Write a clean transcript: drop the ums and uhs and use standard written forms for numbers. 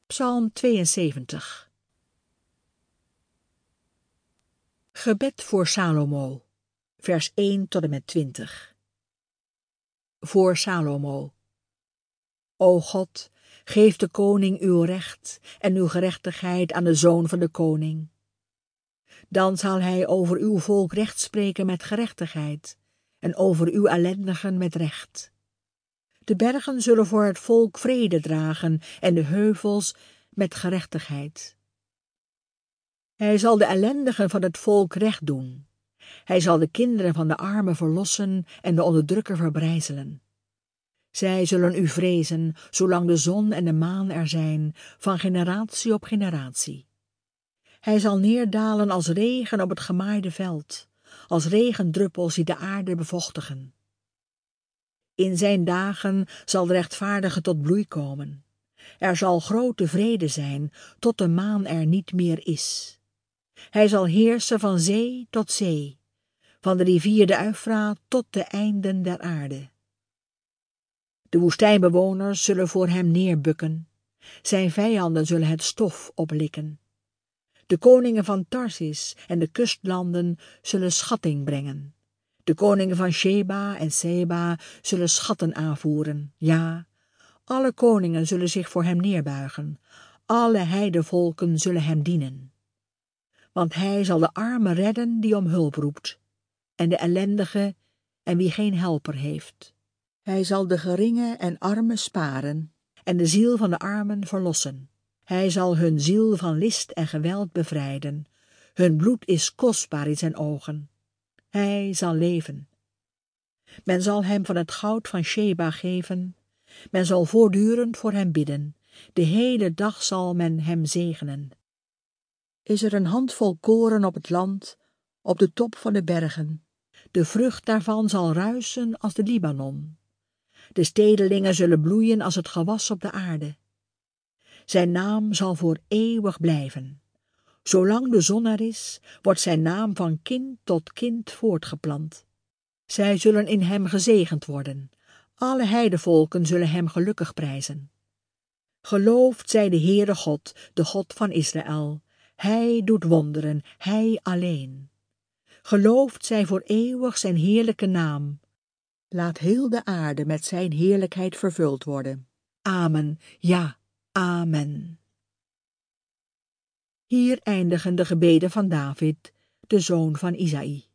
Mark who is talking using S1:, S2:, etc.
S1: Psalm 72. Gebed voor Salomo, vers 1 tot en met 20. Voor Salomo. O God, geef de koning uw recht en uw gerechtigheid aan de zoon van de koning. Dan zal hij over uw volk recht spreken met gerechtigheid en over uw ellendigen met recht. De bergen zullen voor het volk vrede dragen en de heuvels met gerechtigheid. Hij zal de ellendigen van het volk recht doen. Hij zal de kinderen van de armen verlossen en de onderdrukker verbrijzelen. Zij zullen u vrezen, zolang de zon en de maan er zijn, van generatie op generatie. Hij zal neerdalen als regen op het gemaaide veld, als regendruppels die de aarde bevochtigen. In zijn dagen zal de rechtvaardige tot bloei komen. Er zal grote vrede zijn, tot de maan er niet meer is. Hij zal heersen van zee tot zee, van de rivier de Eufraat tot de einden der aarde. De woestijnbewoners zullen voor hem neerbukken. Zijn vijanden zullen het stof oplikken. De koningen van Tarsis en de kustlanden zullen schatting brengen. De koningen van Sheba en Seba zullen schatten aanvoeren. Ja, alle koningen zullen zich voor hem neerbuigen. Alle heidevolken zullen hem dienen. Want hij zal de arme redden die om hulp roept, en de ellendige en wie geen helper heeft. Hij zal de geringe en armen sparen, en de ziel van de armen verlossen. Hij zal hun ziel van list en geweld bevrijden. Hun bloed is kostbaar in zijn ogen. Hij zal leven. Men zal hem van het goud van Sheba geven. Men zal voortdurend voor hem bidden. De hele dag zal men hem zegenen. Is er een handvol koren op het land, op de top van de bergen. De vrucht daarvan zal ruisen als de Libanon. De stedelingen zullen bloeien als het gewas op de aarde. Zijn naam zal voor eeuwig blijven. Zolang de zon er is, wordt zijn naam van kind tot kind voortgeplant. Zij zullen in hem gezegend worden. Alle heidevolken zullen hem gelukkig prijzen. Geloofd zij de Heere God, de God van Israël. Hij doet wonderen, hij alleen. Geloofd zij voor eeuwig zijn heerlijke naam. Laat heel de aarde met zijn heerlijkheid vervuld worden. Amen, ja, amen. Hier eindigen de gebeden van David, de zoon van Isaï.